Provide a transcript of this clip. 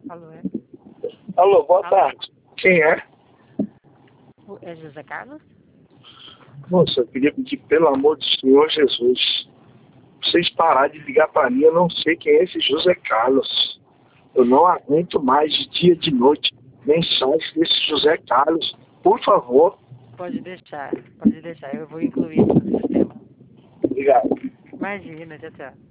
Alô, é? Alô, boa Alô? tarde. Quem é? É José Carlos? Moça, eu queria pedir, pelo amor do Senhor Jesus, vocês parar de ligar para mim. Eu não sei quem é esse José Carlos. Eu não aguento mais de dia e de noite mensagens desse José Carlos. Por favor. Pode deixar. Eu vou incluir isso no sistema. Obrigado. Imagina, tchau, tchau.